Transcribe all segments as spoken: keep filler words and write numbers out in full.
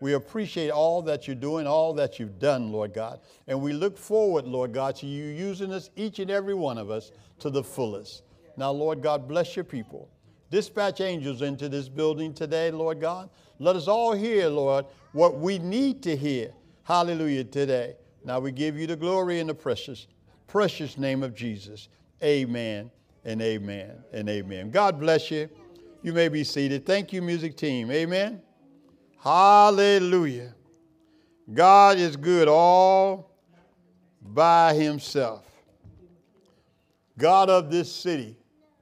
We appreciate all that you're doing, all that you've done, Lord God. And we look forward, Lord God, to you using us, each and every one of us, to the fullest. Now, Lord God, bless your people. Dispatch angels into this building today, Lord God. Let us all hear, Lord, what we need to hear. Hallelujah, today. Now we give you the glory in the precious, precious name of Jesus. Amen and amen and amen. God bless you. You may be seated. Thank you, music team. Amen. Hallelujah. God is good all by himself. God of this city.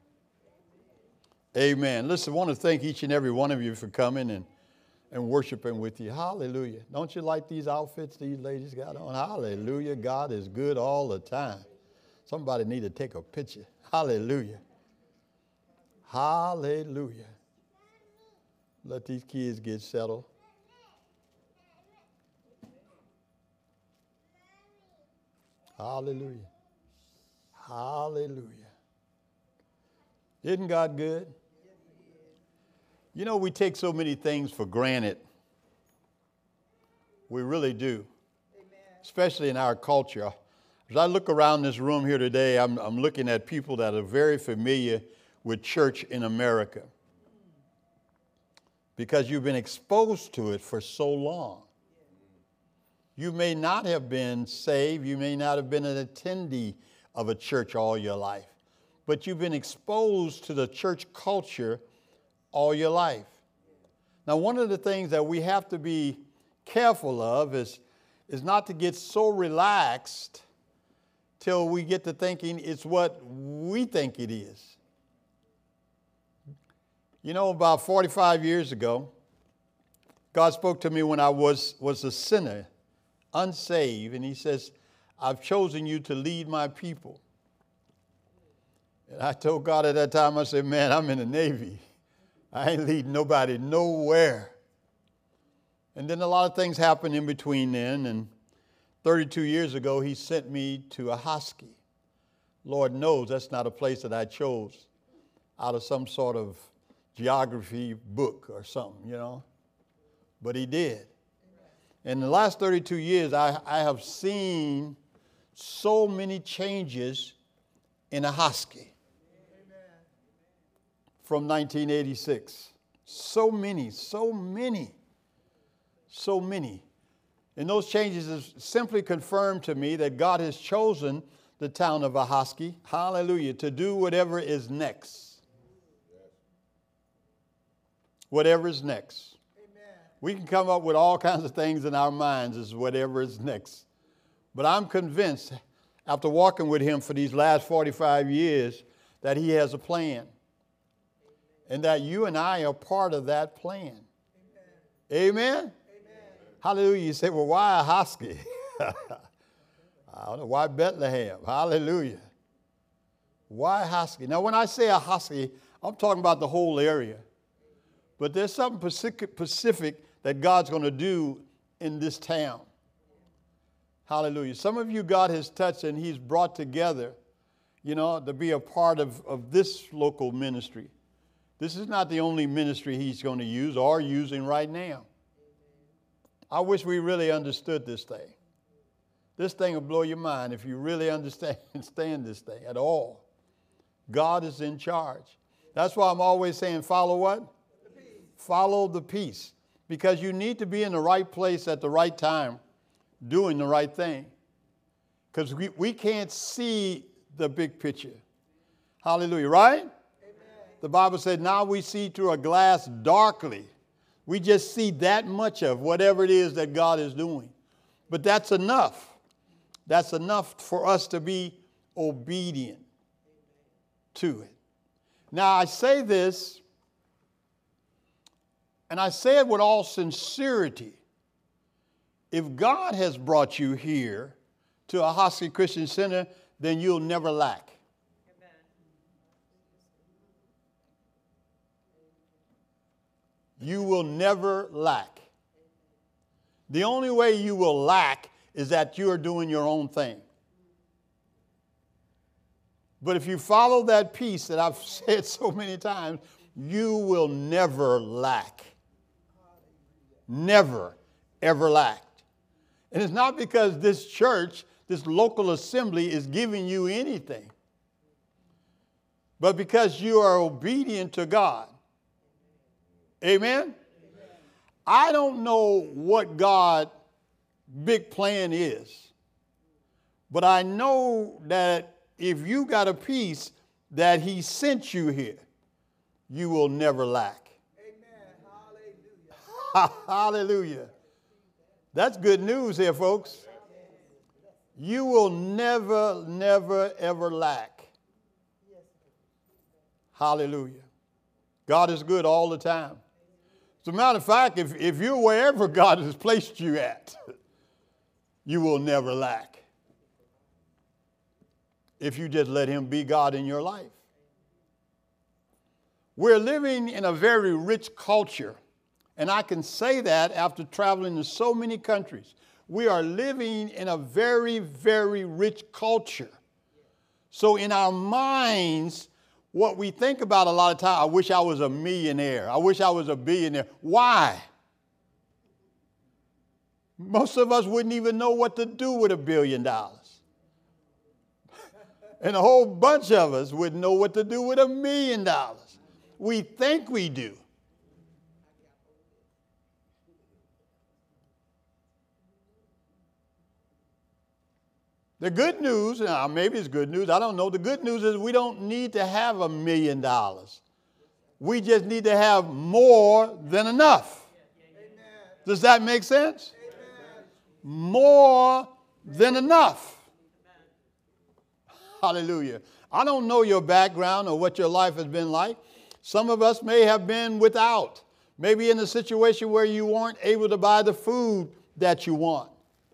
Amen. Listen, I want to thank each and every one of you for coming and, and worshiping with you. Hallelujah. Don't you like these outfits these ladies got on? Hallelujah. God is good all the time. Somebody need to take a picture. Hallelujah. Hallelujah. Let these kids get settled. Hallelujah. Hallelujah. Isn't God good? You know, we take so many things for granted. We really do. Amen. Especially in our culture. As I look around this room here today, I'm, I'm looking at people that are very familiar with church in America. Because you've been exposed to it for so long. You may not have been saved. You may not have been an attendee of a church all your life. But you've been exposed to the church culture all your life. Now, one of the things that we have to be careful of is, is not to get so relaxed till we get to thinking it's what we think it is. You know, about forty-five years ago, God spoke to me when I was, was a sinner, unsaved, and he says, I've chosen you to lead my people. And I told God at that time, I said, man, I'm in the Navy. I ain't leading nobody nowhere. And then a lot of things happened in between then. And thirty-two years ago, he sent me to Ahoskie. Lord knows that's not a place that I chose out of some sort of geography book or something, you know. But he did. In the last thirty-two years, I, I have seen so many changes in Ahoskie. From nineteen eighty-six. So many, so many, so many. And those changes have simply confirmed to me that God has chosen the town of Ahoskie, hallelujah, to do whatever is next. Whatever is next. Amen. We can come up with all kinds of things in our minds as whatever is next. But I'm convinced, after walking with him for these last forty-five years, that he has a plan. And that you and I are part of that plan. Amen? Amen? Amen. Hallelujah. You say, well, why Ahoskie? I don't know. Why Bethlehem? Hallelujah. Why Ahoskie? Now, when I say Ahoskie, I'm talking about the whole area. But there's something specific that God's going to do in this town. Hallelujah. Some of you God has touched and he's brought together, you know, to be a part of, of this local ministry. This is not the only ministry he's going to use or using right now. I wish we really understood this thing. This thing will blow your mind if you really understand understand this thing at all. God is in charge. That's why I'm always saying follow what? The peace. Follow the peace. Because you need to be in the right place at the right time, doing the right thing. Because we, we can't see the big picture. Hallelujah, right? The Bible said, now we see through a glass darkly. We just see that much of whatever it is that God is doing. But that's enough. That's enough for us to be obedient to it. Now, I say this, and I say it with all sincerity. If God has brought you here to Ahoskie Christian Center, then you'll never lack. You will never lack. The only way you will lack is that you are doing your own thing. But if you follow that piece that I've said so many times, you will never lack. Never. ever lacked. And it's not because this church, this local assembly is giving you anything, but because you are obedient to God. Amen? Amen. I don't know what God's big plan is, but I know that if you got a piece that he sent you here, you will never lack. Amen. Hallelujah. Hallelujah. That's good news here, folks. You will never, never, ever lack. Hallelujah. God is good all the time. As a matter of fact, if, if you're wherever God has placed you at, you will never lack. If you just let him be God in your life. We're living in a very rich culture, and I can say that after traveling to so many countries. We are living in a very, very rich culture. So in our minds, what we think about a lot of times, I wish I was a millionaire. I wish I was a billionaire. Why? Most of us wouldn't even know what to do with a billion dollars. And a whole bunch of us wouldn't know what to do with a million dollars. We think we do. The good news, now maybe it's good news, I don't know. The good news is we don't need to have a million dollars. We just need to have more than enough. Amen. Does that make sense? Amen. More than enough. Amen. Hallelujah. I don't know your background or what your life has been like. Some of us may have been without, maybe in a situation where you weren't able to buy the food that you want.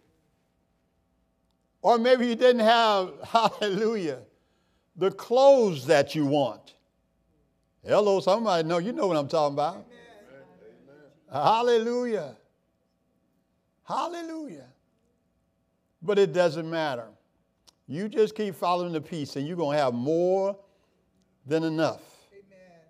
Or maybe you didn't have, hallelujah, the clothes that you want. Hello, somebody know, you know what I'm talking about. Amen. Hallelujah. Hallelujah. But it doesn't matter. You just keep following the peace and you're going to have more than enough. Amen.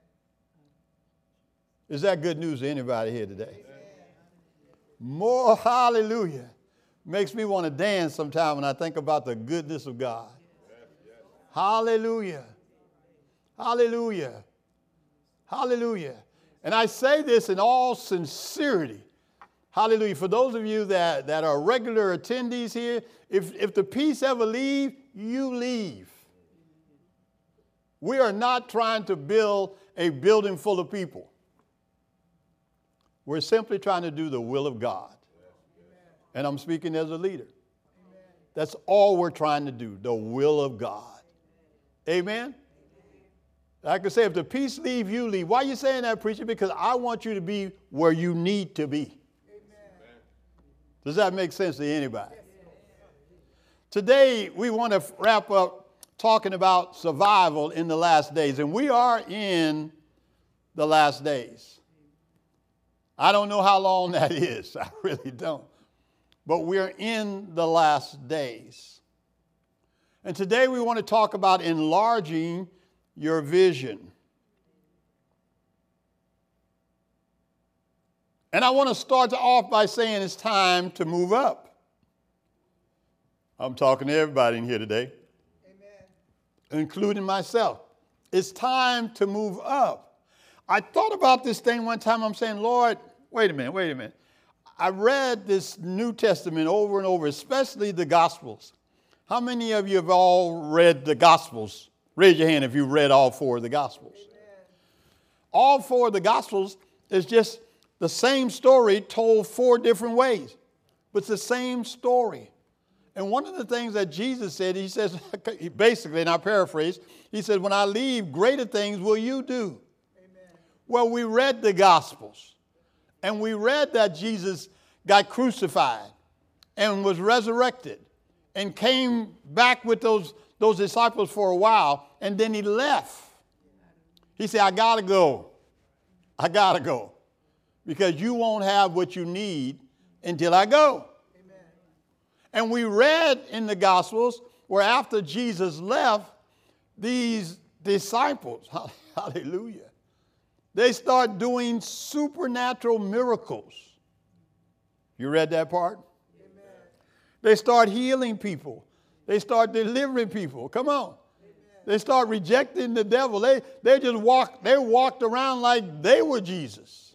Is that good news to anybody here today? Amen. More, hallelujah. Makes me want to dance sometime when I think about the goodness of God. Yes, yes. Hallelujah. Hallelujah. Hallelujah. And I say this in all sincerity. Hallelujah. For those of you that, that are regular attendees here, if, if the peace ever leave, you leave. We are not trying to build a building full of people. We're simply trying to do the will of God. And I'm speaking as a leader. Amen. That's all we're trying to do, the will of God. Amen? I can say, if the peace leave, you leave. Why are you saying that, preacher? Because I want you to be where you need to be. Amen. Does that make sense to anybody? Yes. Today, we want to wrap up talking about survival in the last days. And we are in the last days. I don't know how long that is. I really don't. But we're in the last days. And today we want to talk about enlarging your vision. And I want to start off by saying it's time to move up. I'm talking to everybody in here today, amen, including myself. It's time to move up. I thought about this thing one time. I'm saying, Lord, wait a minute, wait a minute. I read this New Testament over and over, especially the Gospels. How many of you have all read the Gospels? Raise your hand if you've read all four of the Gospels. Amen. All four of the Gospels is just the same story told four different ways, but it's the same story. And one of the things that Jesus said, he says, basically, and I paraphrase, he said, when I leave, greater things will you do. Amen. Well, we read the Gospels. And we read that Jesus got crucified and was resurrected and came back with those, those disciples for a while, and then he left. He said, I got to go. I got to go because you won't have what you need until I go. Amen. And we read in the Gospels where after Jesus left, these disciples, hallelujah, they start doing supernatural miracles. You read that part? Amen. They start healing people. They start delivering people. Come on. Amen. They start rejecting the devil. They, they just walk, they walked around like they were Jesus.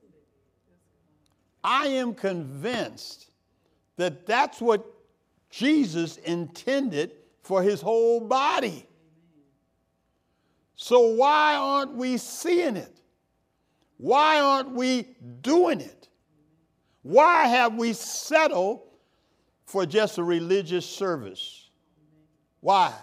I am convinced that that's what Jesus intended for his whole body. So why aren't we seeing it? Why aren't we doing it? Why have we settled for just a religious service? Why?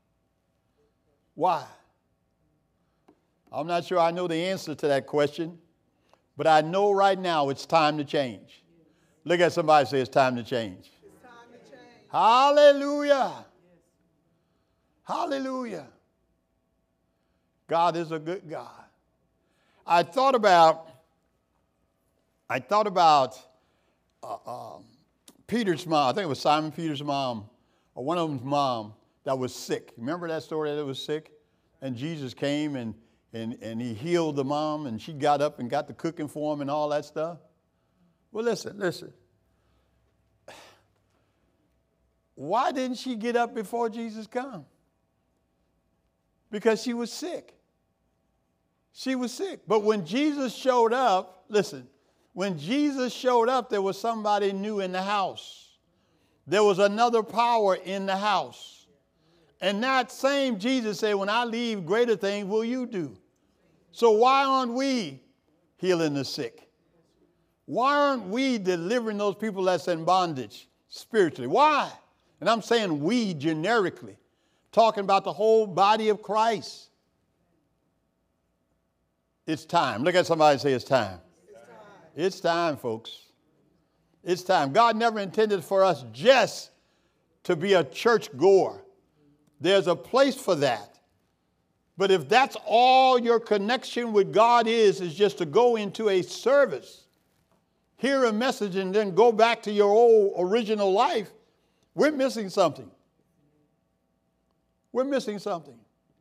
Why? I'm not sure I know the answer to that question, but I know right now it's time to change. Look at somebody and say it's time to change. It's time to change. Hallelujah. Hallelujah. God is a good God. I thought about, I thought about uh, um, Peter's mom. I think it was Simon Peter's mom, or one of them's mom that was sick. Remember that story that it was sick? And Jesus came and, and, and he healed the mom, and she got up and got the cooking for him and all that stuff. Well, listen, listen. Why didn't she get up before Jesus come? Because she was sick. She was sick. But when Jesus showed up, listen, when Jesus showed up, there was somebody new in the house. There was another power in the house. And that same Jesus said, when I leave, greater things will you do. So why aren't we healing the sick? Why aren't we delivering those people that's in bondage spiritually? Why? And I'm saying we generically, talking about the whole body of Christ. It's time. Look at somebody and say it's time. It's time. It's time, folks. It's time. God never intended for us just to be a church goer. There's a place for that. But if that's all your connection with God is, is just to go into a service, hear a message, and then go back to your old original life, we're missing something. We're missing something.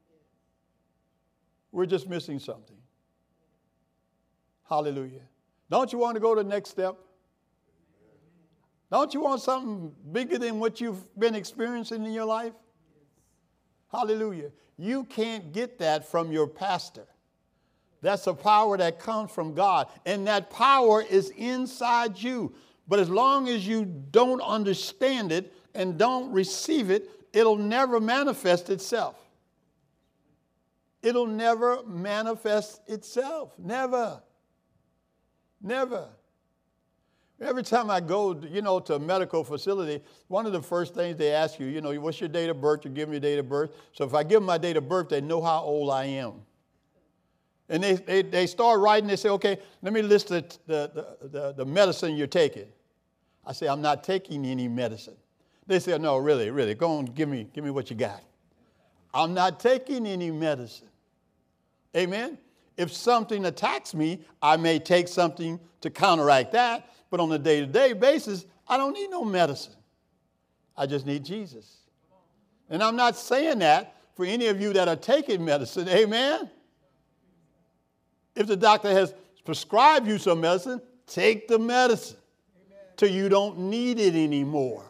We're just missing something. Hallelujah. Don't you want to go to the next step? Don't you want something bigger than what you've been experiencing in your life? Hallelujah. You can't get that from your pastor. That's a power that comes from God. And that power is inside you. But as long as you don't understand it and don't receive it, it'll never manifest itself. It'll never manifest itself. Never. Never. Every time I go, you know, to a medical facility, one of the first things they ask you, you know, what's your date of birth? You give me your date of birth. So if I give them my date of birth, they know how old I am. And they, they, they start writing, they say, okay, let me list the, the, the, the medicine you're taking. I say, I'm not taking any medicine. They say, no, really, really, go on, give me, give me what you got. I'm not taking any medicine. Amen? If something attacks me, I may take something to counteract that, but on a day-to-day basis, I don't need no medicine. I just need Jesus. And I'm not saying that for any of you that are taking medicine, amen? If the doctor has prescribed you some medicine, take the medicine till you don't need it anymore.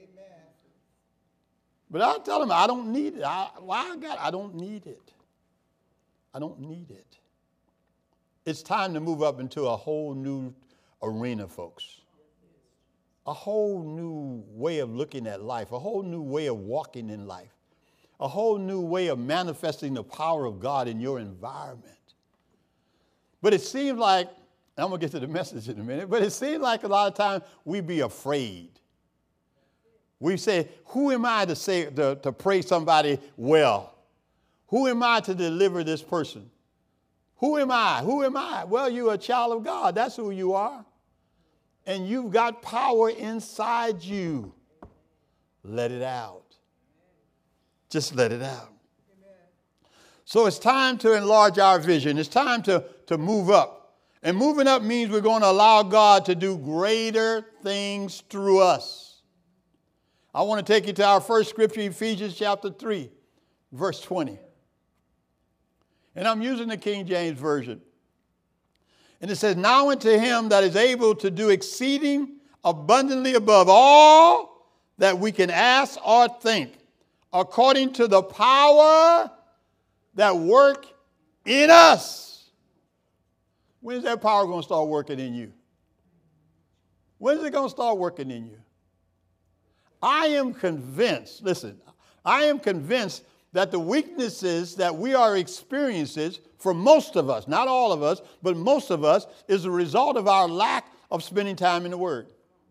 But I tell them, I don't need it. I, why I got it? I don't need it. I don't need it. It's time to move up into a whole new arena, folks. A whole new way of looking at life. A whole new way of walking in life. A whole new way of manifesting the power of God in your environment. But it seems like, I'm going to get to the message in a minute, but it seems like a lot of times we be afraid. We say, who am I to say to, to pray somebody well? Who am I to deliver this person? Who am I? Who am I? Well, you're a child of God. That's who you are. And you've got power inside you. Let it out. Just let it out. So it's time to enlarge our vision. It's time to, to move up. And moving up means we're going to allow God to do greater things through us. I want to take you to our first scripture, Ephesians chapter three, verse twenty. And I'm using the King James Version. And it says, now unto him that is able to do exceeding abundantly above all that we can ask or think, according to the power that work in us. When's that power going to start working in you? When is it going to start working in you? I am convinced, listen, I am convinced that the weaknesses that we are experiencing for most of us, not all of us, but most of us, is a result of our lack of spending time in the Word.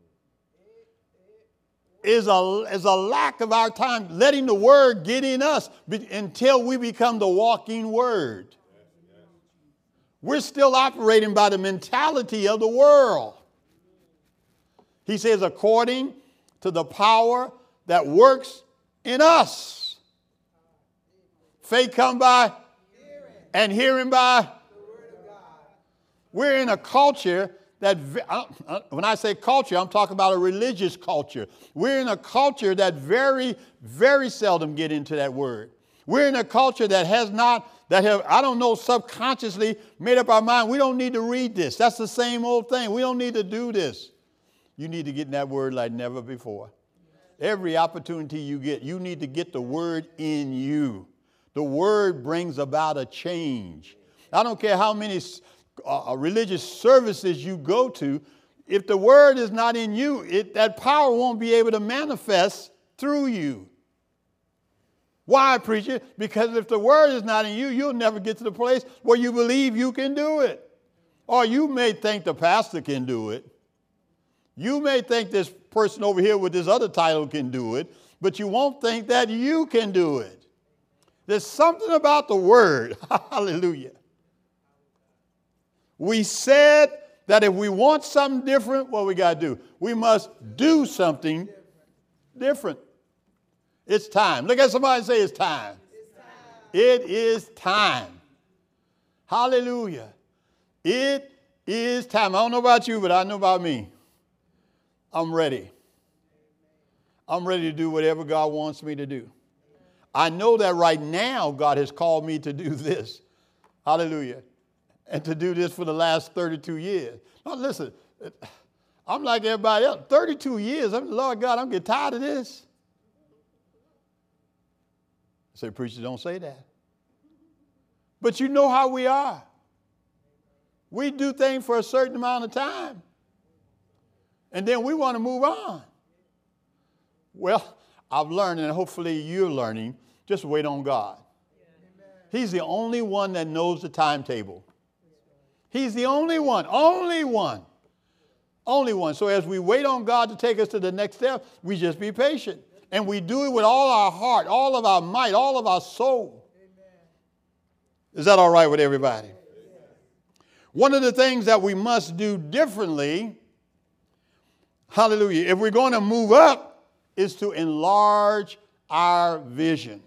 Is a, is a lack of our time letting the Word get in us be, until we become the walking Word. We're still operating by the mentality of the world. He says, according to the power that works in us. Faith come by hearing. And hearing by the word of God. We're in a culture that, when I say culture, I'm talking about a religious culture. We're in a culture that very, very seldom get into that word. We're in a culture that has not, that have, I don't know, subconsciously made up our mind. We don't need to read this. That's the same old thing. We don't need to do this. You need to get in that word like never before. Every opportunity you get, you need to get the word in you. The word brings about a change. I don't care how many uh, religious services you go to. If the word is not in you, it, that power won't be able to manifest through you. Why, preacher? Because if the word is not in you, you'll never get to the place where you believe you can do it. Or you may think the pastor can do it. You may think this person over here with this other title can do it, but you won't think that you can do it. There's something about the word. Hallelujah. We said that if we want something different, what we got to do? We must do something different. It's time. Look at somebody and say it's time. It's time. It is time. Hallelujah. It is time. I don't know about you, but I know about me. I'm ready. I'm ready to do whatever God wants me to do. I know that right now God has called me to do this. Hallelujah. And to do this for the last thirty-two years. Now listen, I'm like everybody else. thirty-two years. I'm, Lord God, I'm getting tired of this. I say, preacher, don't say that. But you know how we are. We do things for a certain amount of time. And then we want to move on. Well, I've learned, and hopefully you're learning, just wait on God. He's the only one that knows the timetable. He's the only one, only one, only one. So as we wait on God to take us to the next step, we just be patient. And we do it with all our heart, all of our might, all of our soul. Is that all right with everybody? One of the things that we must do differently, hallelujah, if we're going to move up, is to enlarge our vision.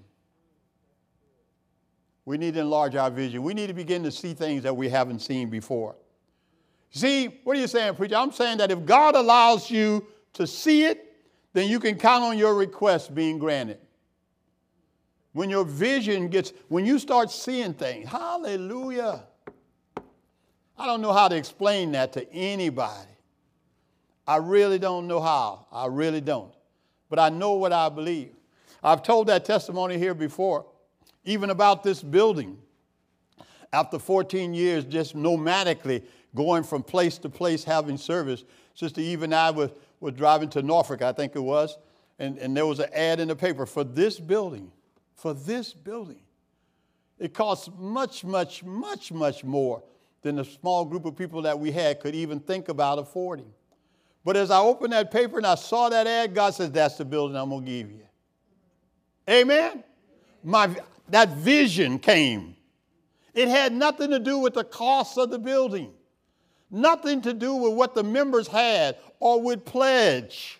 We need to enlarge our vision. We need to begin to see things that we haven't seen before. See, what are you saying, preacher? I'm saying that if God allows you to see it, then you can count on your request being granted. When your vision gets, when you start seeing things, hallelujah. I don't know how to explain that to anybody. I really don't know how. I really don't. But I know what I believe. I've told that testimony here before, even about this building. After fourteen years, just nomadically going from place to place having service, Sister Eve and I were, were driving to Norfolk, I think it was, and, and there was an ad in the paper for this building, for this building. It costs much, much, much, much more than the small group of people that we had could even think about affording. But as I opened that paper and I saw that ad, God says, that's the building I'm going to give you. Amen? My, that vision came. It had nothing to do with the cost of the building. Nothing to do with what the members had or would pledge.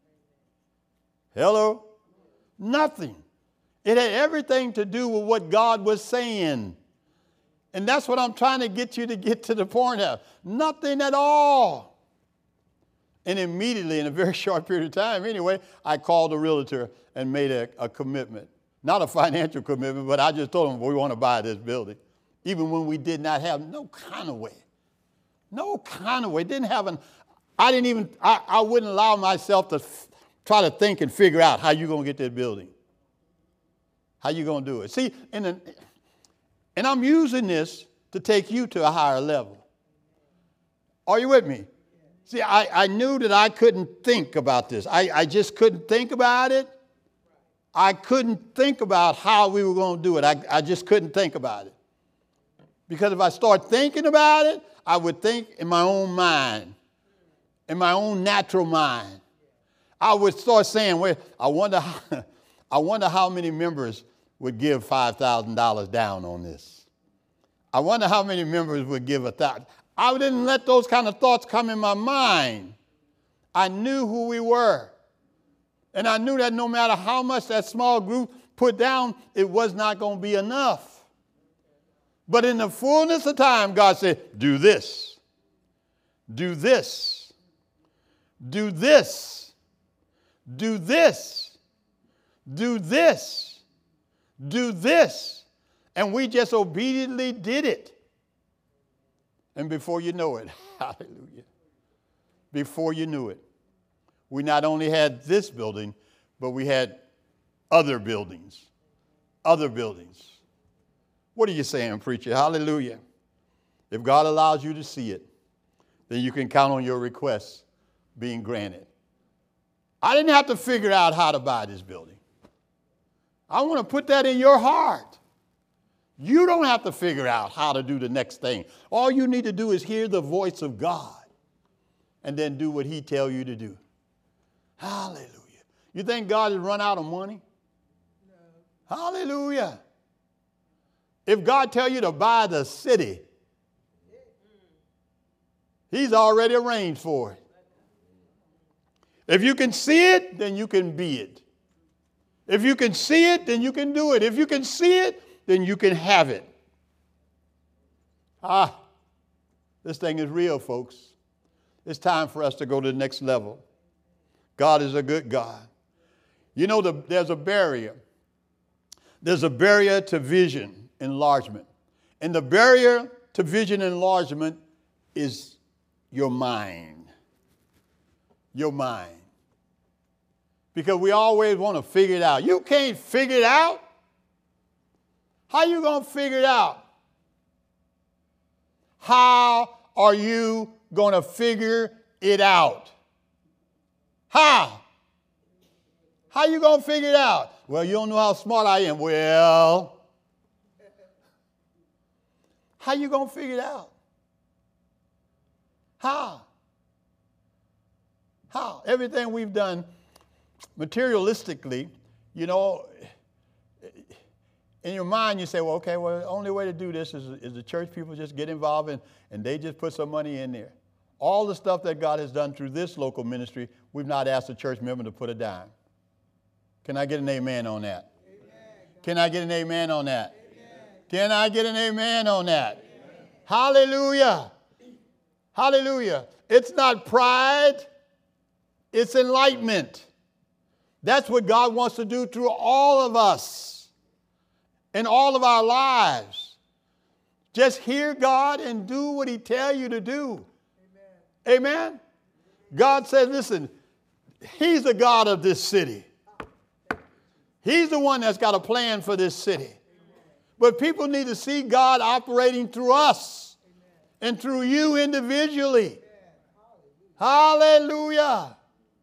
Hello? Nothing. It had everything to do with what God was saying. And that's what I'm trying to get you to get to the point of. Nothing at all. And immediately, in a very short period of time anyway, I called a realtor and made a, a commitment. Not a financial commitment, but I just told them we want to buy this building. Even when we did not have no kind of way. No kind of way. Didn't have an, I didn't even, I, I wouldn't allow myself to f- try to think and figure out how you're going to get that building. How you going to do it? See, and, the, and I'm using this to take you to a higher level. Are you with me? See, I, I knew that I couldn't think about this. I, I just couldn't think about it. I couldn't think about how we were going to do it. I, I just couldn't think about it. Because if I start thinking about it, I would think in my own mind, in my own natural mind. I would start saying, well, I wonder how, I wonder how many members would give five thousand dollars down on this. I wonder how many members would give a thousand. I didn't let those kind of thoughts come in my mind. I knew who we were. And I knew that no matter how much that small group put down, it was not going to be enough. But in the fullness of time, God said, do this, do this, do this, do this, do this, do this. And we just obediently did it. And before you know it, hallelujah, before you knew it, we not only had this building, but we had other buildings, other buildings. What are you saying, preacher? Hallelujah. If God allows you to see it, then you can count on your requests being granted. I didn't have to figure out how to buy this building. I want to put that in your heart. You don't have to figure out how to do the next thing. All you need to do is hear the voice of God and then do what he tells you to do. Hallelujah. You think God has run out of money? No. Hallelujah. If God tells you to buy the city, he's already arranged for it. If you can see it, then you can be it. If you can see it, then you can do it. If you can see it, then you can have it. Ah, this thing is real, folks. It's time for us to go to the next level. God is a good God. You know, the, there's a barrier. There's a barrier to vision enlargement. And the barrier to vision enlargement is your mind. Your mind. Because we always want to figure it out. You can't figure it out. How you going to figure it out? How are you going to figure it out? How? How you going to figure it out? Well, you don't know how smart I am. Well, how you going to figure it out? How? How? Everything we've done materialistically, you know, in your mind you say, well, okay, well, the only way to do this is, is the church people just get involved and, and they just put some money in there. All the stuff that God has done through this local ministry, we've not asked a church member to put a dime. Can I get an amen on that? Amen. Can I get an amen on that? Amen. Can I get an amen on that? Amen. Hallelujah. Hallelujah. It's not pride. It's enlightenment. That's what God wants to do through all of us in all of our lives. Just hear God and do what he tells you to do. Amen. Amen. God says, listen, he's the God of this city. He's the one that's got a plan for this city. But people need to see God operating through us and through you individually. Hallelujah.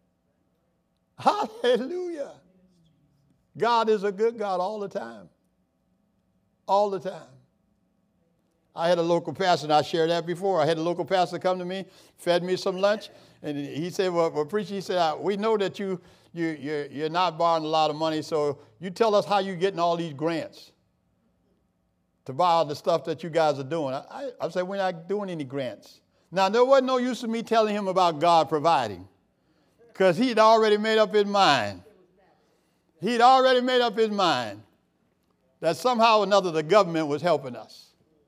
Hallelujah. God is a good God all the time. All the time. I had a local pastor, and I shared that before. I had a local pastor come to me, fed me some lunch, and he said, well, well preacher, he said, we know that you, you, you're, you're not borrowing a lot of money, so you tell us how you're getting all these grants to buy all the stuff that you guys are doing. I, I, I said, we're not doing any grants. Now, there wasn't no use of me telling him about God providing, because he'd already made up his mind. He'd already made up his mind that somehow or another the government was helping us.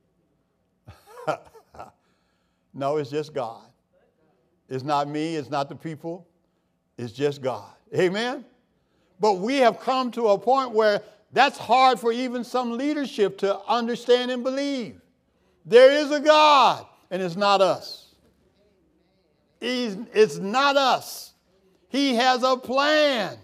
No, it's just God. It's not me. It's not the people. It's just God. Amen? But we have come to a point where that's hard for even some leadership to understand and believe. There is a God, and it's not us. He's, it's not us. He has a plan.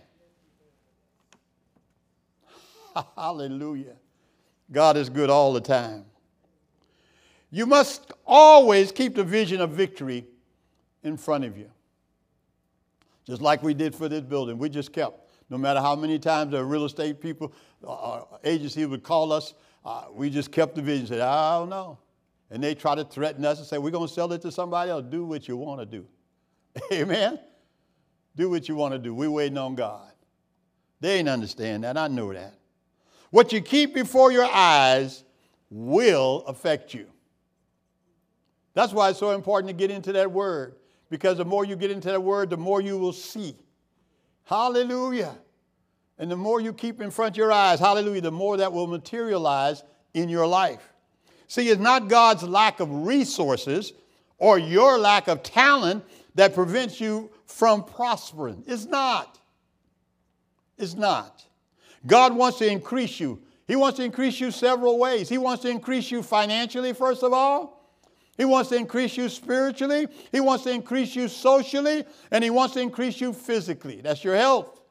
Hallelujah. God is good all the time. You must always keep the vision of victory in front of you. Just like we did for this building. We just kept, no matter how many times the real estate people, uh, agency would call us, uh, we just kept the vision. Said, I don't know. And they try to threaten us and say, we're going to sell it to somebody else. Do what you want to do. Amen? Do what you want to do. We're waiting on God. They ain't understand that. I know that. What you keep before your eyes will affect you. That's why it's so important to get into that word. Because the more you get into that word, the more you will see. Hallelujah. And the more you keep in front of your eyes, hallelujah, the more that will materialize in your life. See, it's not God's lack of resources or your lack of talent that prevents you from prospering. It's not. It's not. God wants to increase you. He wants to increase you several ways. He wants to increase you financially, first of all. He wants to increase you spiritually. He wants to increase you socially. And he wants to increase you physically. That's your health.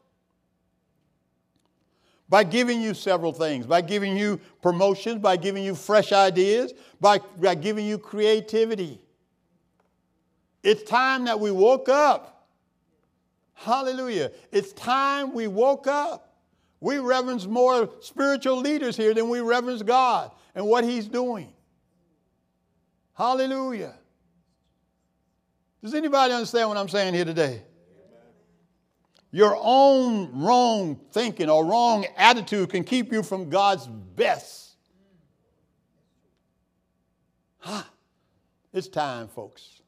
By giving you several things. By giving you promotions. By giving you fresh ideas. By, by giving you creativity. It's time that we woke up. Hallelujah. It's time we woke up. We reverence more spiritual leaders here than we reverence God and what he's doing. Hallelujah. Does anybody understand what I'm saying here today? Your own wrong thinking or wrong attitude can keep you from God's best. Huh. It's time, folks.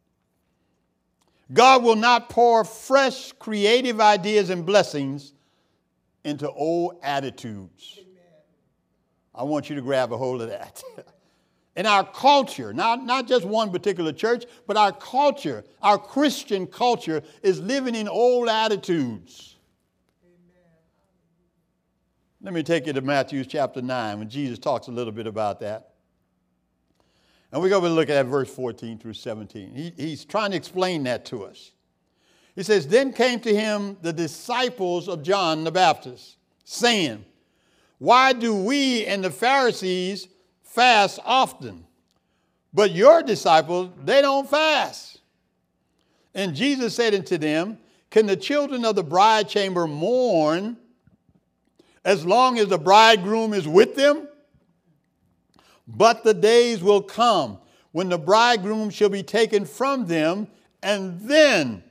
God will not pour fresh, creative ideas and blessings into old attitudes. I want you to grab a hold of that. In our culture, not, not just one particular church, but our culture, our Christian culture is living in old attitudes. Amen. Let me take you to Matthew chapter nine when Jesus talks a little bit about that. And we're going to look at verse fourteen through seventeen. He, he's trying to explain that to us. He says, then came to him the disciples of John the Baptist, saying, why do we and the Pharisees fast often, but your disciples, they don't fast? And Jesus said unto them, can the children of the bride chamber mourn as long as the bridegroom is with them? But the days will come when the bridegroom shall be taken from them, and then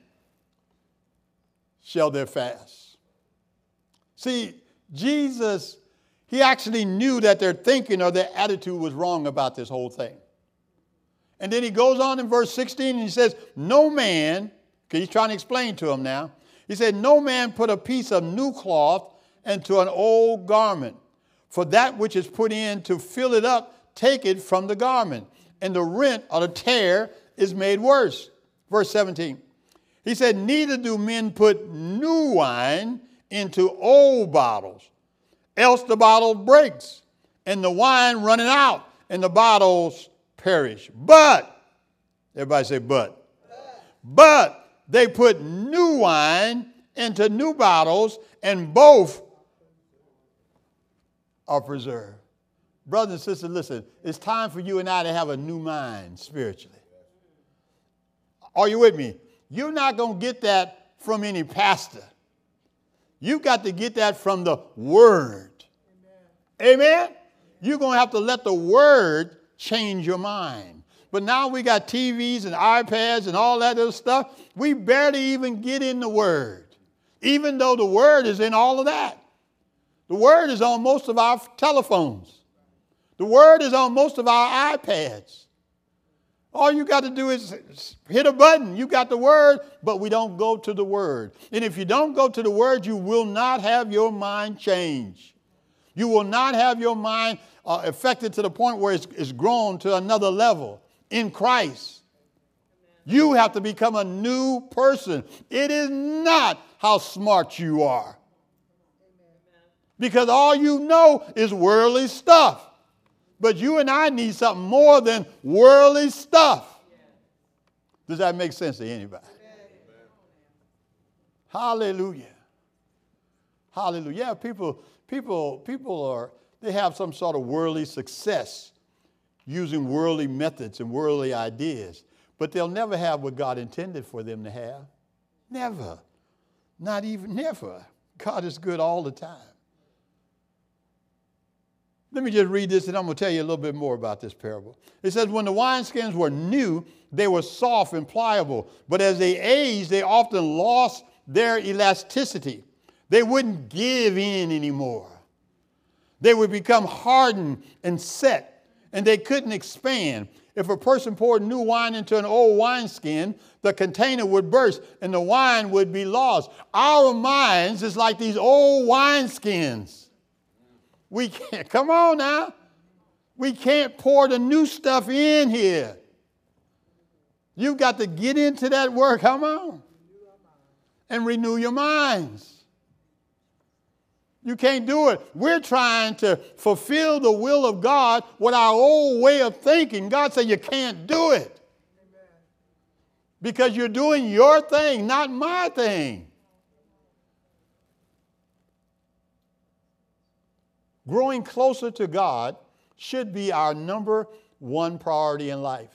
shall they fast. See, Jesus, he actually knew that their thinking or their attitude was wrong about this whole thing. And then he goes on in verse sixteen and he says, no man, because he's trying to explain to them now. He said, no man put a piece of new cloth into an old garment. For that which is put in to fill it up, take it from the garment. And the rent or the tear is made worse. Verse seventeen. He said, neither do men put new wine into old bottles, else the bottle breaks, and the wine running out, and the bottles perish. But, everybody say but. But, but they put new wine into new bottles, and both are preserved. Brothers and sisters, listen, it's time for you and I to have a new mind spiritually. Are you with me? You're not going to get that from any pastor. You've got to get that from the Word. Amen? Amen? You're going to have to let the Word change your mind. But now we got T Vs and iPads and all that other stuff. We barely even get in the Word, even though the Word is in all of that. The Word is on most of our telephones. The Word is on most of our iPads. All you got to do is hit a button. You got the Word, but we don't go to the Word. And if you don't go to the Word, you will not have your mind change. You will not have your mind uh, affected to the point where it's, it's grown to another level in Christ. You have to become a new person. It is not how smart you are. Because all you know is worldly stuff. But you and I need something more than worldly stuff. Does that make sense to anybody? Amen. Hallelujah. Hallelujah. Yeah, people, people, people are, they have some sort of worldly success using worldly methods and worldly ideas, but they'll never have what God intended for them to have. Never. Not even, never. God is good all the time. Let me just read this and I'm going to tell you a little bit more about this parable. It says, when the wineskins were new, they were soft and pliable, but as they aged, they often lost their elasticity. They wouldn't give in anymore. They would become hardened and set, and they couldn't expand. If a person poured new wine into an old wineskin, the container would burst and the wine would be lost. Our minds is like these old wineskins. We can't, come on now. We can't pour the new stuff in here. You've got to get into that work, come on, and renew your minds. You can't do it. We're trying to fulfill the will of God with our old way of thinking. God said you can't do it. Amen. Because you're doing your thing, not my thing. Growing closer to God should be our number one priority in life.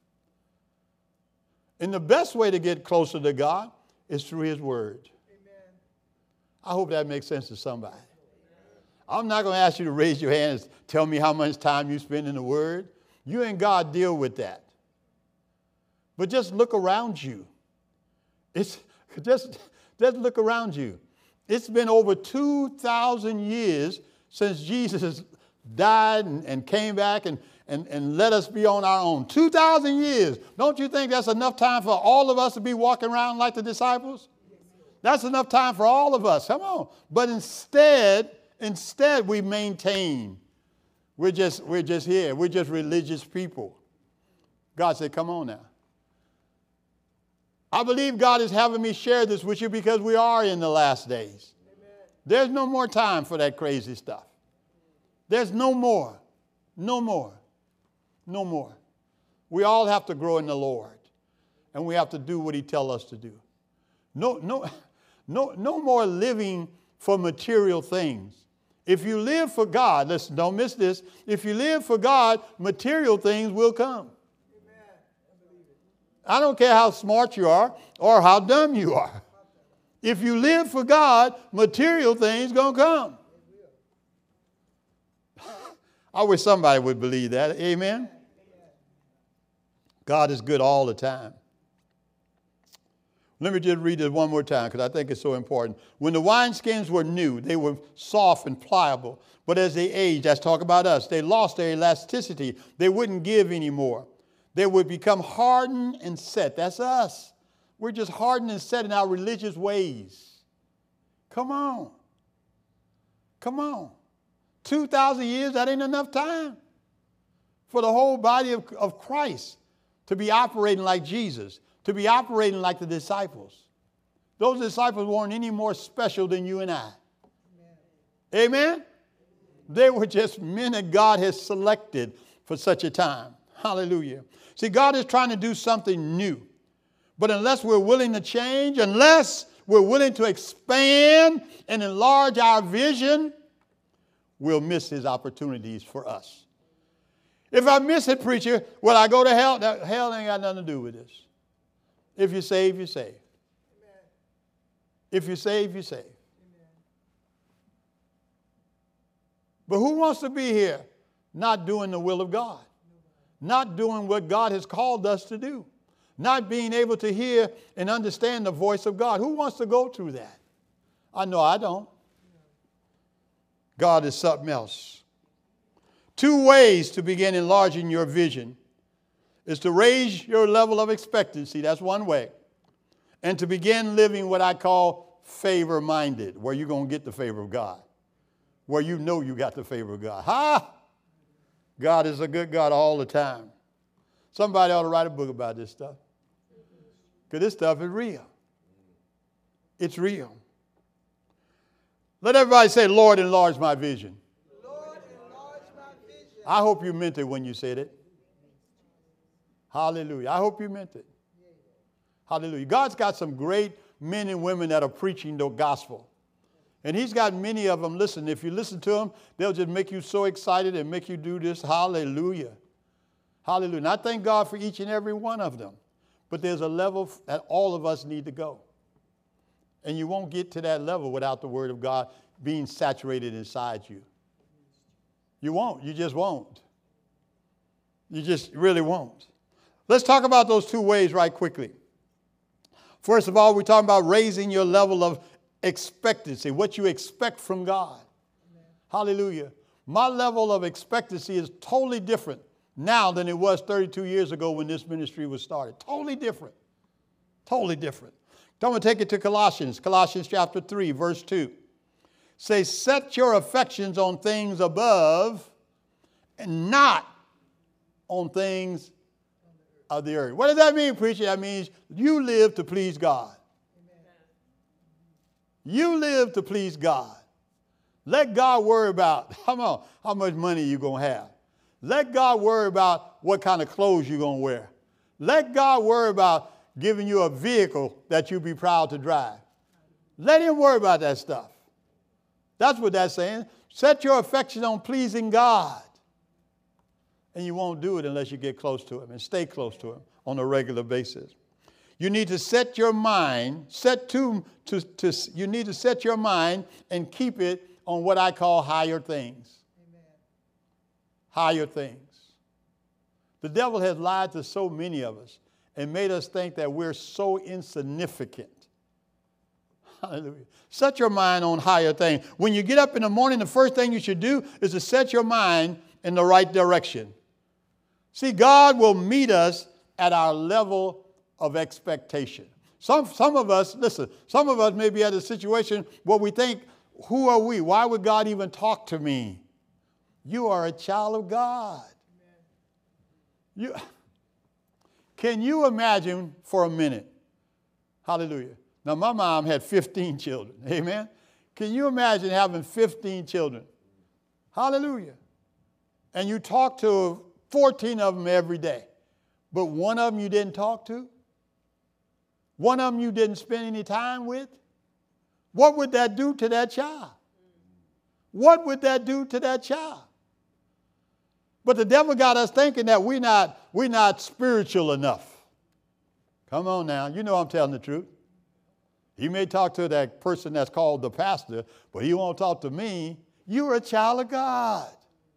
And the best way to get closer to God is through His Word. Amen. I hope that makes sense to somebody. I'm not going to ask you to raise your hand and tell me how much time you spend in the Word. You and God deal with that. But just look around you. It's just, just look around you. It's been over two thousand years since Jesus died and, and came back and, and, and let us be on our own. two thousand years. Don't you think that's enough time for all of us to be walking around like the disciples? That's enough time for all of us. Come on. But instead, instead we maintain. We're just, we're just here. We're just religious people. God said, come on now. I believe God is having me share this with you because we are in the last days. There's no more time for that crazy stuff. There's no more. No more. No more. We all have to grow in the Lord. And we have to do what He tells us to do. No, no, no, no more living for material things. If you live for God, listen, don't miss this. If you live for God, material things will come. Amen. I don't care how smart you are or how dumb you are. If you live for God, material things going to come. I wish somebody would believe that. Amen? God is good all the time. Let me just read it one more time because I think it's so important. When the wineskins were new, they were soft and pliable. But as they aged, let's talk about us, they lost their elasticity. They wouldn't give anymore. They would become hardened and set. That's us. We're just hardened and set in our religious ways. Come on. Come on. two thousand years, that ain't enough time for the whole body of, of Christ to be operating like Jesus, to be operating like the disciples. Those disciples weren't any more special than you and I. Amen? Amen? They were just men that God has selected for such a time. Hallelujah. See, God is trying to do something new. But unless we're willing to change, unless we're willing to expand and enlarge our vision, we'll miss His opportunities for us. If I miss it, preacher, will I go to hell? That, hell ain't got nothing to do with this. If you're saved, you're saved. Amen. If you're saved, you're saved. Amen. But who wants to be here not doing the will of God? Not doing what God has called us to do? Not being able to hear and understand the voice of God. Who wants to go through that? I know I don't. God is something else. Two ways to begin enlarging your vision is to raise your level of expectancy. That's one way. And to begin living what I call favor-minded, where you're going to get the favor of God. Where you know you got the favor of God. Ha! God is a good God all the time. Somebody ought to write a book about this stuff. Because this stuff is real. It's real. Let everybody say, Lord, enlarge my vision. Lord, enlarge my vision. I hope you meant it when you said it. Hallelujah. I hope you meant it. Hallelujah. God's got some great men and women that are preaching the gospel. And he's got many of them. Listen, if you listen to them, they'll just make you so excited and make you do this. Hallelujah. Hallelujah. And I thank God for each and every one of them. But there's a level that all of us need to go. And you won't get to that level without the word of God being saturated inside you. You won't. You just won't. You just really won't. Let's talk about those two ways right quickly. First of all, we're talking about raising your level of expectancy, what you expect from God. Amen. Hallelujah. My level of expectancy is totally different now than it was thirty-two years ago when this ministry was started. Totally different. Totally different. I'm going to take it to Colossians, Colossians chapter three, verse two. Say, set your affections on things above and not on things of the earth. What does that mean, preacher? That means you live to please God. Amen. You live to please God. Let God worry about, come on, how much money you're going to have. Let God worry about what kind of clothes you're going to wear. Let God worry about giving you a vehicle that you'll be proud to drive. Let him worry about that stuff. That's what that's saying. Set your affection on pleasing God. And you won't do it unless you get close to him and stay close to him on a regular basis. You need to set your mind, set to, to, to you need to set your mind and keep it on what I call higher things. Amen. Higher things. The devil has lied to so many of us and made us think that we're so insignificant. Hallelujah. Set your mind on higher things. When you get up in the morning, the first thing you should do is to set your mind in the right direction. See, God will meet us at our level of expectation. Some, some of us, listen, some of us may be at a situation where we think, who are we? Why would God even talk to me? You are a child of God. You, can you imagine for a minute? Hallelujah. Now, my mom had fifteen children. Amen. Can you imagine having fifteen children? Hallelujah. And you talk to fourteen of them every day, but one of them you didn't talk to? One of them you didn't spend any time with? What would that do to that child? What would that do to that child? But the devil got us thinking that we're not, we're not spiritual enough. Come on now. You know I'm telling the truth. He may talk to that person that's called the pastor, but he won't talk to me. You're a child of God.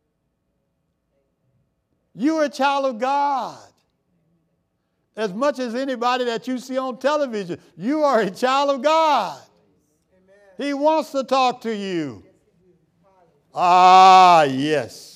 You're a child of God. As much as anybody that you see on television, you are a child of God. Amen. He wants to talk to you. Ah, yes.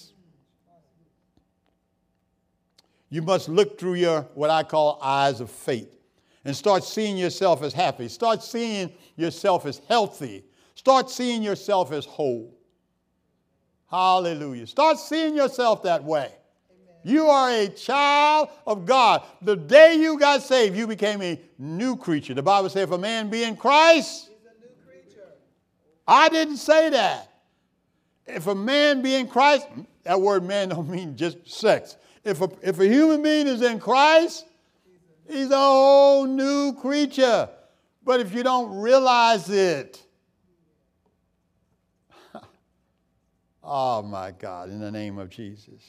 You must look through your, what I call, eyes of faith and start seeing yourself as happy. Start seeing yourself as healthy. Start seeing yourself as whole. Hallelujah. Start seeing yourself that way. Amen. You are a child of God. The day you got saved, you became a new creature. The Bible says if a man be in Christ, he's a new creature. I didn't say that. If a man be in Christ, that word man don't mean just sex. If a, if a human being is in Christ, he's a whole new creature. But if you don't realize it, oh my God, in the name of Jesus.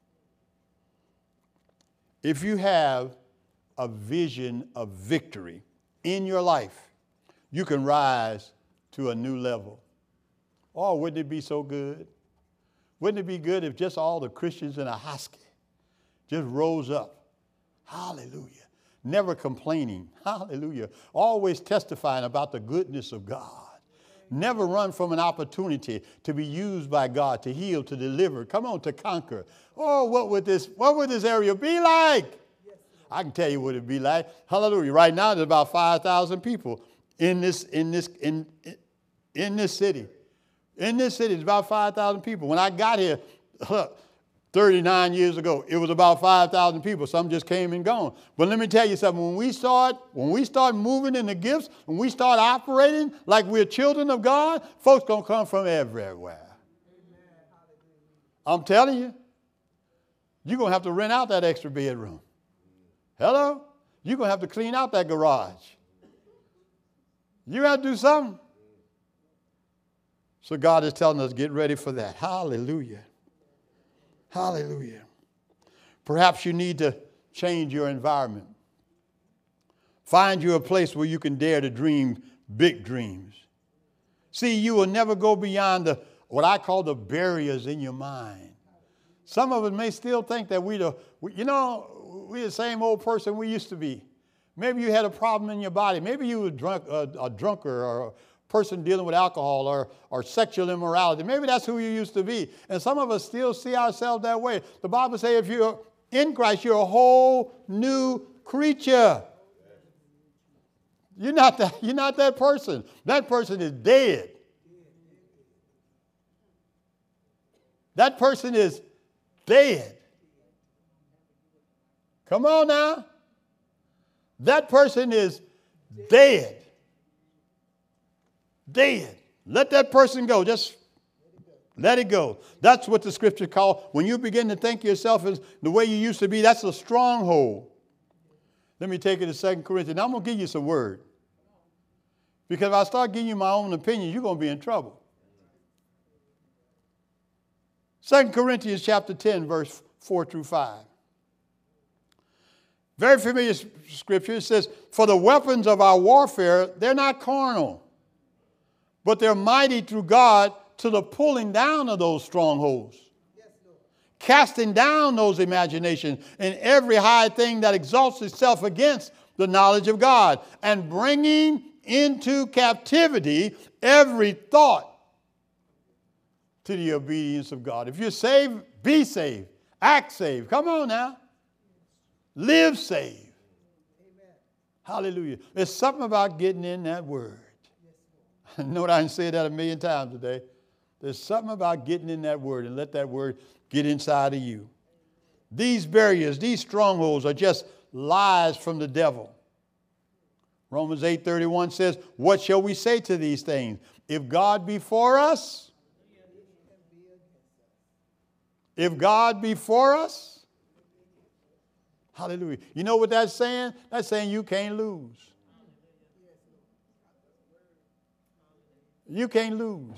If you have a vision of victory in your life, you can rise to a new level. Oh, wouldn't it be so good? Wouldn't it be good if just all the Christians in a hosky just rose up? Hallelujah. Never complaining. Hallelujah. Always testifying about the goodness of God. Never run from an opportunity to be used by God to heal, to deliver. Come on, to conquer. Oh, what would this, what would this area be like? I can tell you what it'd be like. Hallelujah. Right now, there's about five thousand people in this, in this, in, in this city. In this city, there's about five thousand people. When I got here, thirty-nine years ago, it was about five thousand people. Some just came and gone. But let me tell you something. When we start, when we start moving in the gifts, when we start operating like we're children of God, folks going to come from everywhere. Amen. I'm telling you, you're going to have to rent out that extra bedroom. Hello? You're going to have to clean out that garage. You got to do something. So God is telling us, get ready for that. Hallelujah. Hallelujah. Perhaps you need to change your environment. Find you a place where you can dare to dream big dreams. See, you will never go beyond the what I call the barriers in your mind. Some of us may still think that we the, you know, we're the same old person we used to be. Maybe you had a problem in your body. Maybe you were drunk, a, a drunker or a person dealing with alcohol or, or sexual immorality. Maybe that's who you used to be. And some of us still see ourselves that way. The Bible says if you're in Christ, you're a whole new creature. You're not that, you're not that person. That person is dead. That person is dead. Come on now. That person is dead. Dead. Let that person go. Just let it go. That's what the scripture calls, when you begin to think yourself as the way you used to be, that's a stronghold. Let me take it to Second Corinthians. Now I'm going to give you some word. Because if I start giving you my own opinion, you're going to be in trouble. Second Corinthians chapter ten, verse four through five. Very familiar scripture. It says, for the weapons of our warfare, they're not carnal, but they're mighty through God to the pulling down of those strongholds. Yes, Lord. Casting down those imaginations and every high thing that exalts itself against the knowledge of God, and bringing into captivity every thought to the obedience of God. If you're saved, be saved. Act saved. Come on now. Live saved. Amen. Hallelujah. There's something about getting in that word. I know I didn't say that a million times today. There's something about getting in that word and let that word get inside of you. These barriers, these strongholds are just lies from the devil. Romans eight thirty-one says, what shall we say to these things? If God be for us, if God be for us, hallelujah. You know what that's saying? That's saying you can't lose. You can't lose.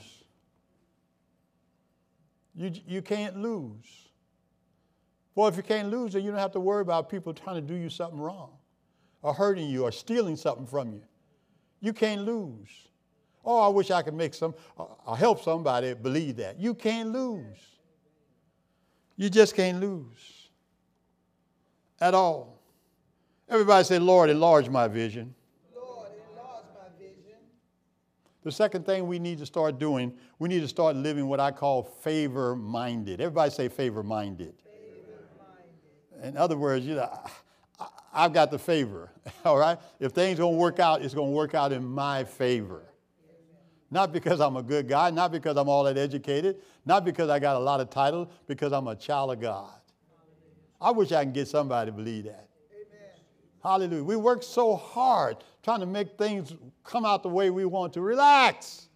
You, you can't lose. Well, if you can't lose, then you don't have to worry about people trying to do you something wrong or hurting you or stealing something from you. You can't lose. Oh, I wish I could make some, or help somebody believe that. You can't lose. You just can't lose at all. Everybody say, Lord, enlarge my vision. Lord, enlarge my vision. The second thing we need to start doing, we need to start living what I call favor-minded. Everybody say favor-minded. Favor-minded. In other words, you know, I, I've got the favor, all right? If things don't work out, it's going to work out in my favor. Not because I'm a good guy, not because I'm all that educated, not because I got a lot of titles, because I'm a child of God. I wish I can get somebody to believe that. Amen. Hallelujah. We work so hard trying to make things come out the way we want to. Relax.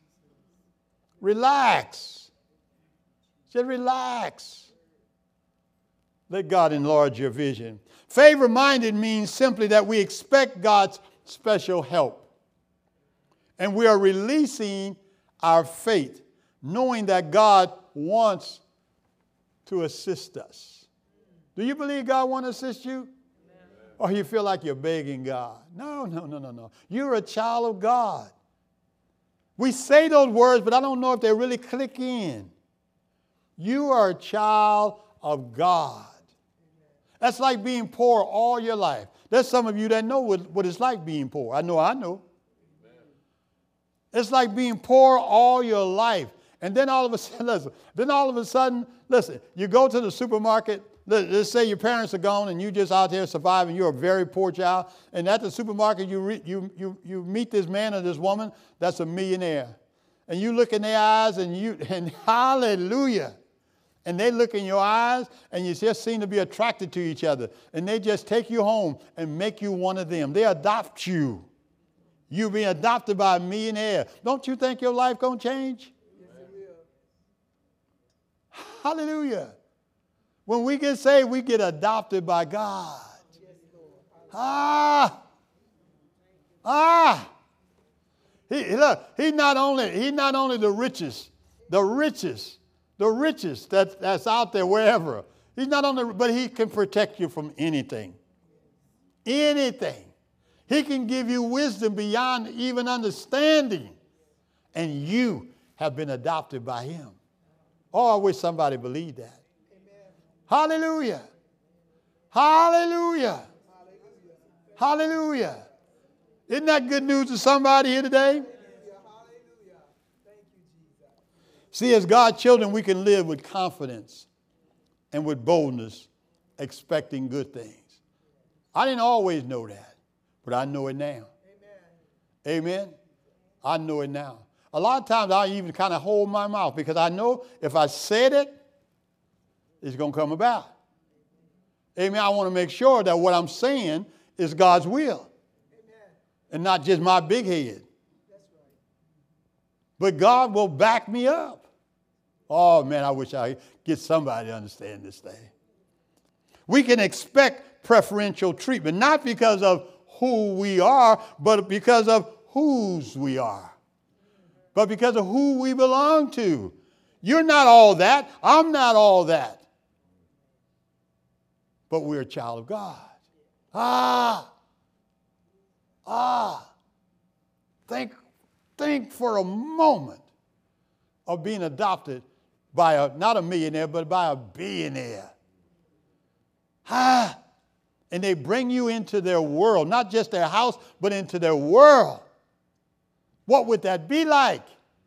Relax. Just relax. Let God enlarge your vision. Favor-minded means simply that we expect God's special help. And we are releasing our faith, knowing that God wants to assist us. Do you believe God wants to assist you? Amen. Or you feel like you're begging God? No, no, no, no, no. You're a child of God. We say those words, but I don't know if they really click in. You are a child of God. That's like being poor all your life. There's some of you that know what, what it's like being poor. I know I know. It's like being poor all your life. And then all of a sudden, listen, then all of a sudden, listen, you go to the supermarket, let's say your parents are gone and you just out there surviving, you're a very poor child, and at the supermarket you, re, you, you, you meet this man or this woman that's a millionaire. And you look in their eyes and you, and hallelujah. And they look in your eyes and you just seem to be attracted to each other. And they just take you home and make you one of them. They adopt you. You've been adopted by a millionaire. Don't you think your life going to change? Yes, it will. Hallelujah. When we get saved, we get adopted by God. Yes, Lord. Ah. Ah. He, look, he's not only, he's not only the richest, the richest, the richest that, that's out there wherever. He's not only, but he can protect you from anything. Anything. He can give you wisdom beyond even understanding. And you have been adopted by him. Oh, I wish somebody believed that. Amen. Hallelujah. Hallelujah. Hallelujah. Hallelujah. Isn't that good news to somebody here today? Hallelujah. Thank you, Jesus. See, as God's children, we can live with confidence and with boldness, expecting good things. I didn't always know that, but I know it now. Amen. Amen. I know it now. A lot of times I even kind of hold my mouth because I know if I said it, it's going to come about. Amen. I want to make sure that what I'm saying is God's will. And not just my big head. That's right. But God will back me up. Oh, man, I wish I could get somebody to understand this thing. We can expect preferential treatment, not because of who we are, but because of whose we are. But because of who we belong to. You're not all that. I'm not all that. But we're a child of God. Ah! Ah, think, think for a moment of being adopted by a, not a millionaire, but by a billionaire. Ah, and they bring you into their world, not just their house, but into their world. What would that be like?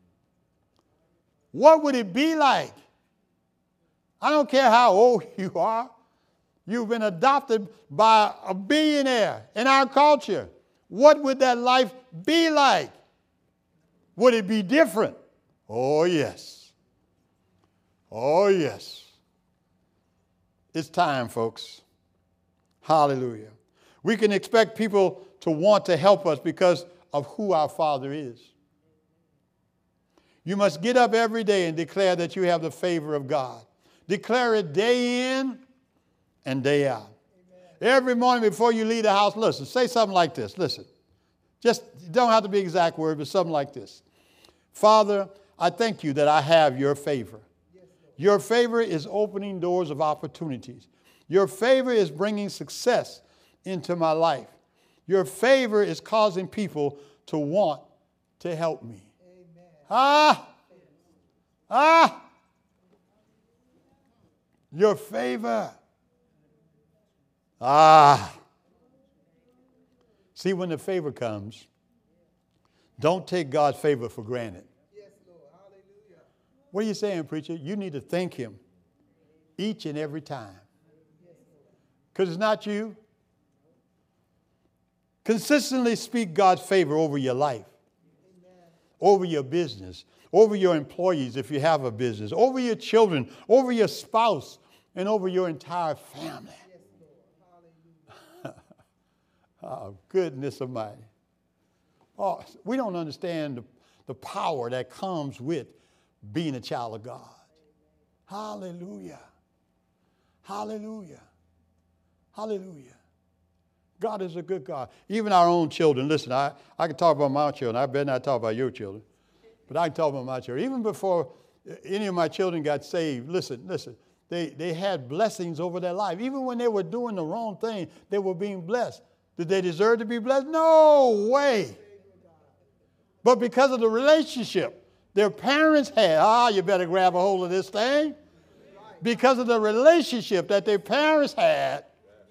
What would it be like? I don't care how old you are. You've been adopted by a billionaire in our culture. What would that life be like? Would it be different? Oh, yes. Oh, yes. It's time, folks. Hallelujah. We can expect people to want to help us because of who our Father is. You must get up every day and declare that you have the favor of God. Declare it day in and day out. Every morning before you leave the house, listen, say something like this. Listen, just don't have to be exact word, but something like this. Father, I thank you that I have your favor. Your favor is opening doors of opportunities. Your favor is bringing success into my life. Your favor is causing people to want to help me. Amen. Ah! Ah! Your favor. Ah. See, when the favor comes, don't take God's favor for granted. Yes, Lord. Hallelujah. What are you saying, preacher? You need to thank him each and every time. Because it's not you. Consistently speak God's favor over your life, amen, over your business, over your employees if you have a business, over your children, over your spouse, and over your entire family. Oh, goodness almighty. Oh, we don't understand the, the power that comes with being a child of God. Hallelujah. Hallelujah. Hallelujah. God is a good God. Even our own children. Listen, I, I can talk about my children. I better not talk about your children. But I can talk about my children. Even before any of my children got saved, listen, listen. They, they had blessings over their life. Even when they were doing the wrong thing, they were being blessed. Did they deserve to be blessed? No way. But because of the relationship their parents had, ah, you better grab a hold of this thing. Because of the relationship that their parents had.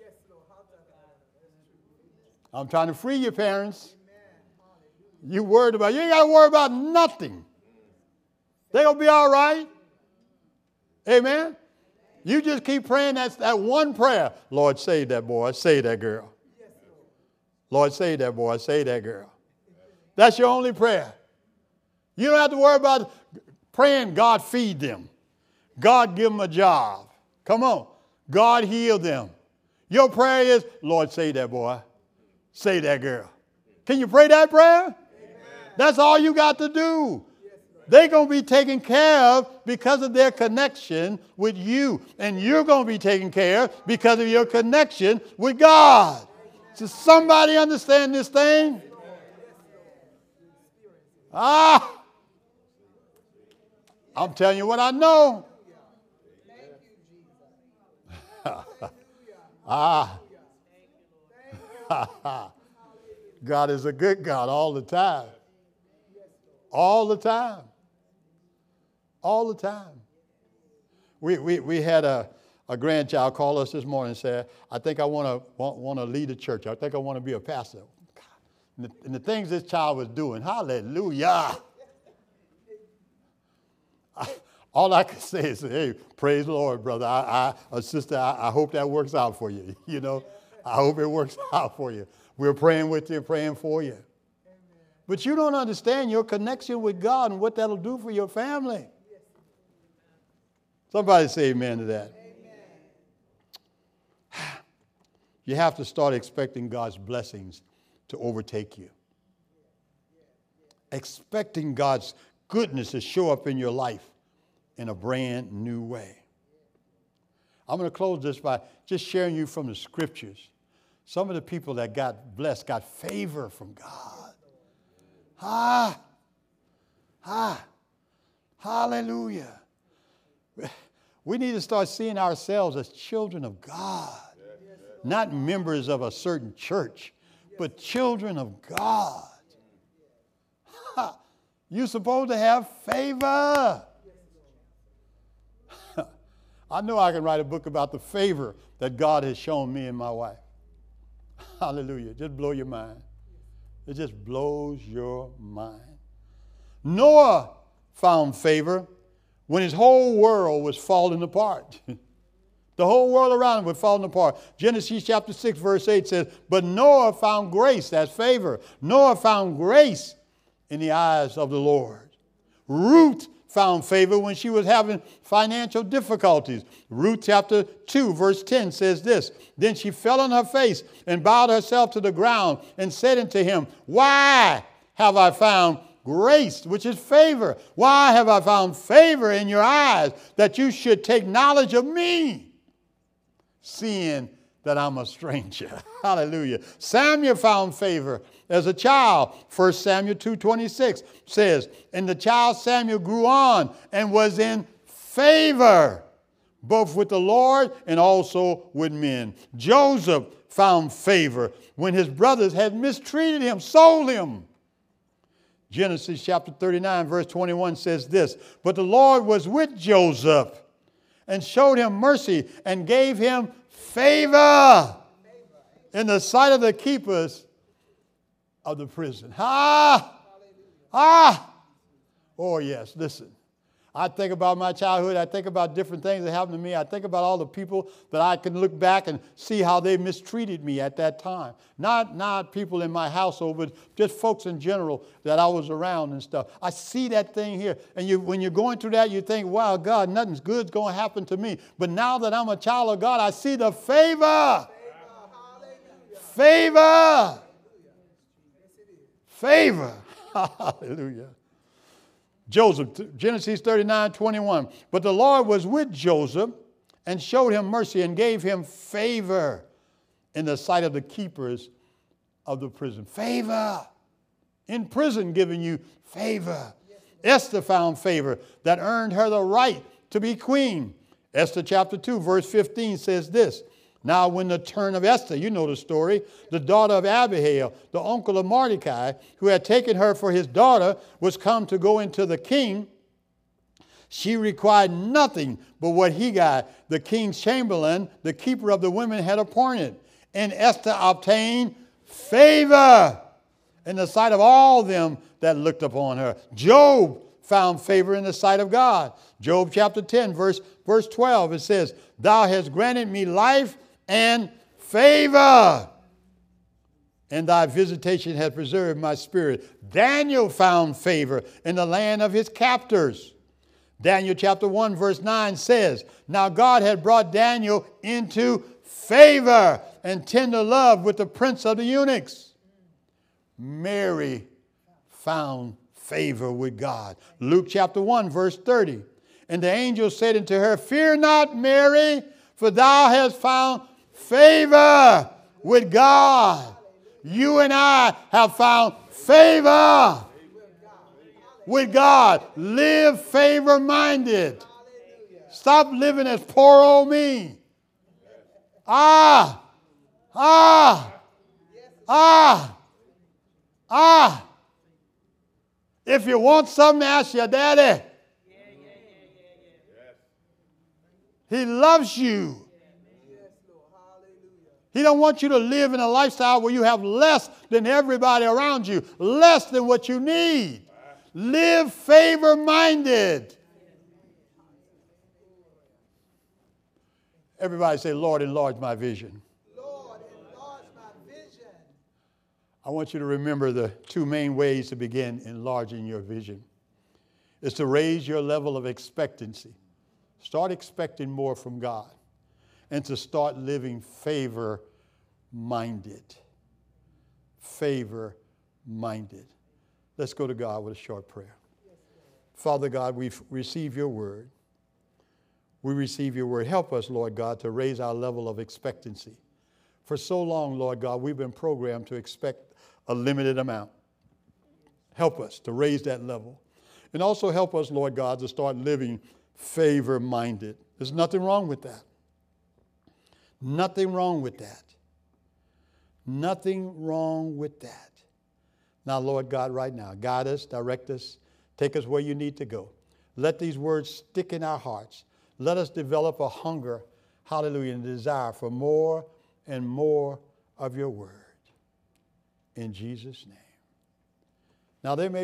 I'm trying to free your parents. You worried about, you ain't got to worry about nothing. They're going to be all right. Amen. You just keep praying that, that one prayer. Lord, save that boy, save that girl. Lord, save that boy, save that girl. That's your only prayer. You don't have to worry about praying God feed them. God give them a job. Come on. God heal them. Your prayer is, Lord, save that boy, save that girl. Can you pray that prayer? Amen. That's all you got to do. They're going to be taken care of because of their connection with you. And you're going to be taken care of because of your connection with God. Does somebody understand this thing? Ah! I'm telling you what I know. Ah. God is a good God all the time. All the time. All the time. We, we, we had a, a grandchild call us this morning and said, I think I want to want, want to lead a church. I think I want to be a pastor. And the, and the things this child was doing, hallelujah. I, all I can say is, hey, praise the Lord, brother. I, I, sister, I, I hope that works out for you. You know, I hope it works out for you. We're praying with you, praying for you. Amen. But you don't understand your connection with God and what that'll do for your family. Yes. Somebody say amen to that. Amen. You have to start expecting God's blessings to overtake you. Expecting God's goodness to show up in your life in a brand new way. I'm going to close this by just sharing you from the scriptures. Some of the people that got blessed got favor from God. Ah, ah, hallelujah. We need to start seeing ourselves as children of God, not members of a certain church, but children of God. Ha, you're supposed to have favor. I know I can write a book about the favor that God has shown me and my wife. Hallelujah. Just blow your mind. It just blows your mind. Noah found favor when his whole world was falling apart. The whole world around him was falling apart. Genesis chapter six, verse eight says, but Noah found grace, that's favor. Noah found grace in the eyes of the Lord. Ruth found favor when she was having financial difficulties. Ruth chapter two, verse ten says this, then she fell on her face and bowed herself to the ground and said unto him, why have I found grace, which is favor? Why have I found favor in your eyes that you should take knowledge of me, seeing that I'm a stranger? Hallelujah. Samuel found favor as a child. First Samuel two twenty-six says, and the child Samuel grew on and was in favor, both with the Lord and also with men. Joseph found favor when his brothers had mistreated him, sold him. Genesis chapter thirty-nine, verse twenty-one says this, but the Lord was with Joseph and showed him mercy and gave him favor in the sight of the keepers of the prison. Ah! Ah! Oh, yes, listen. I think about my childhood. I think about different things that happened to me. I think about all the people that I can look back and see how they mistreated me at that time. Not, not people in my household, but just folks in general that I was around and stuff. I see that thing here. And you, when you're going through that, you think, wow, God, nothing's good's going to happen to me. But now that I'm a child of God, I see the favor. Favor. Favor. Hallelujah. Joseph, Genesis thirty-nine, twenty-one. But the Lord was with Joseph and showed him mercy and gave him favor in the sight of the keepers of the prison. Favor. In prison, giving you favor. Yes. Esther found favor that earned her the right to be queen. Esther chapter two, verse fifteen says this. Now, when the turn of Esther, you know the story, the daughter of Abihail, the uncle of Mordecai, who had taken her for his daughter, was come to go into the king, she required nothing but what he got. The king's chamberlain, the keeper of the women, had appointed. And Esther obtained favor in the sight of all them that looked upon her. Job found favor in the sight of God. Job chapter ten, verse, verse twelve, it says, thou hast granted me life and favor, and thy visitation has preserved my spirit. Daniel found favor in the land of his captors. Daniel chapter one, verse nine says, now God had brought Daniel into favor and tender love with the prince of the eunuchs. Mary found favor with God. Luke chapter one, verse thirty. And the angel said unto her, fear not, Mary, for thou hast found favor with God. You and I have found favor with God. Live favor-minded. Stop living as poor old me. Ah, ah, ah, ah. If you want something, ask your daddy. He loves you. He don't want you to live in a lifestyle where you have less than everybody around you, less than what you need. Live favor-minded. Everybody say, Lord, enlarge my vision. Lord, enlarge my vision. I want you to remember the two main ways to begin enlarging your vision. It's to raise your level of expectancy. Start expecting more from God. And to start living favor-minded. Favor-minded. Let's go to God with a short prayer. Father God, we receive your word. We receive your word. Help us, Lord God, to raise our level of expectancy. For so long, Lord God, we've been programmed to expect a limited amount. Help us to raise that level. And also help us, Lord God, to start living favor-minded. There's nothing wrong with that. Nothing wrong with that. Nothing wrong with that. Now, Lord God, right now, guide us, direct us, take us where you need to go. Let these words stick in our hearts. Let us develop a hunger, hallelujah, and desire for more and more of your word. In Jesus' name. Now, there may